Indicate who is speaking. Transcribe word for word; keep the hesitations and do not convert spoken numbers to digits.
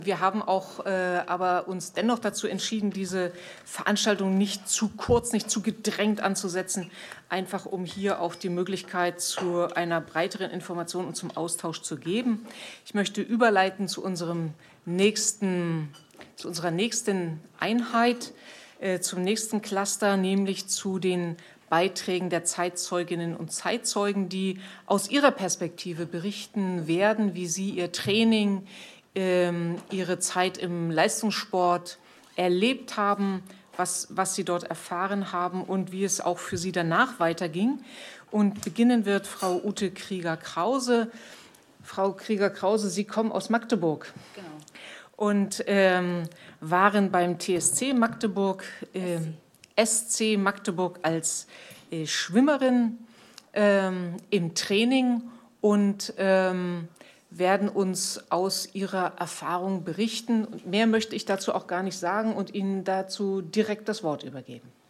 Speaker 1: Wir haben auch äh, aber uns dennoch dazu entschieden, diese Veranstaltung nicht zu kurz, nicht zu gedrängt anzusetzen, einfach um hier auch die Möglichkeit zu einer breiteren Information und zum Austausch zu geben. Ich möchte überleiten zu unserem nächsten, zu unserer nächsten Einheit, äh, zum nächsten Cluster, nämlich zu den Beiträgen der Zeitzeuginnen und Zeitzeugen, die aus ihrer Perspektive berichten werden, wie sie ihr Training, ihre Zeit im Leistungssport erlebt haben, was, was sie dort erfahren haben und wie es auch für sie danach weiterging. Und beginnen wird Frau Ute Krieger-Krause. Frau Krieger-Krause, Sie kommen aus Magdeburg. Genau. Und ähm, waren beim T S C Magdeburg, äh, S C Magdeburg als äh, Schwimmerin ähm, im Training und ähm, werden uns aus ihrer Erfahrung berichten. Mehr möchte ich dazu auch gar nicht sagen und Ihnen dazu direkt das Wort übergeben.